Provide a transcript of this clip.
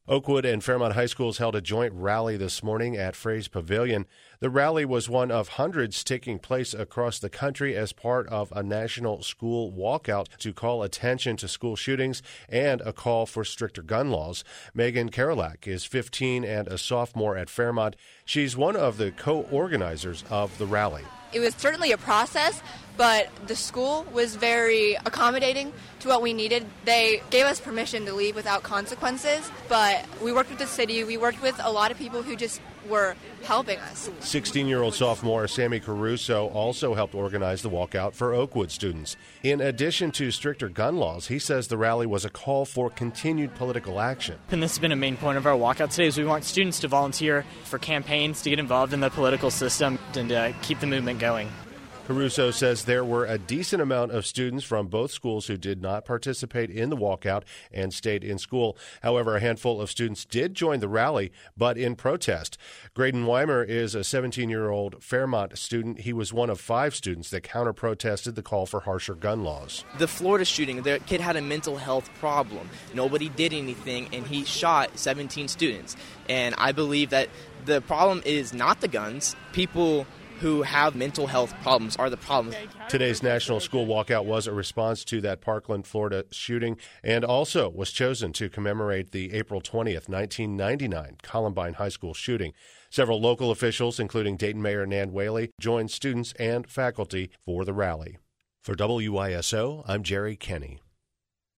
Oakwood and Fairmont High Schools held a joint rally this morning at Fraze Pavilion. The rally was one of hundreds taking place across the country as part of a national school walkout to call attention to school shootings and a call for stricter gun laws. Megan Karolak is 15 and a sophomore at Fairmont. She's one of the co-organizers of the rally. It was certainly a process, but the school was very accommodating to what we needed. They gave us permission to leave without consequences, but we worked with the city. We worked with a lot of people who just were helping us. 16-year-old sophomore Sammy Caruso also helped organize the walkout for Oakwood students. In addition to stricter gun laws, he says the rally was a call for continued political action. And this has been a main point of our walkout today is we want students to volunteer for campaigns, to get involved in the political system, and to keep the movement going. Caruso says there were a decent amount of students from both schools who did not participate in the walkout and stayed in school. However, a handful of students did join the rally, but in protest. Graydon Weimer is a 17-year-old Fairmont student. He was one of 5 students that counter-protested the call for harsher gun laws. The Florida shooting, the kid had a mental health problem. Nobody did anything, and he shot 17 students. And I believe that the problem is not the guns. People who have mental health problems are the problem. Today's National School Walkout was a response to that Parkland, Florida shooting and also was chosen to commemorate the April 20th, 1999 Columbine High School shooting. Several local officials, including Dayton Mayor Nan Whaley, joined students and faculty for the rally. For WISO, I'm Jerry Kenny.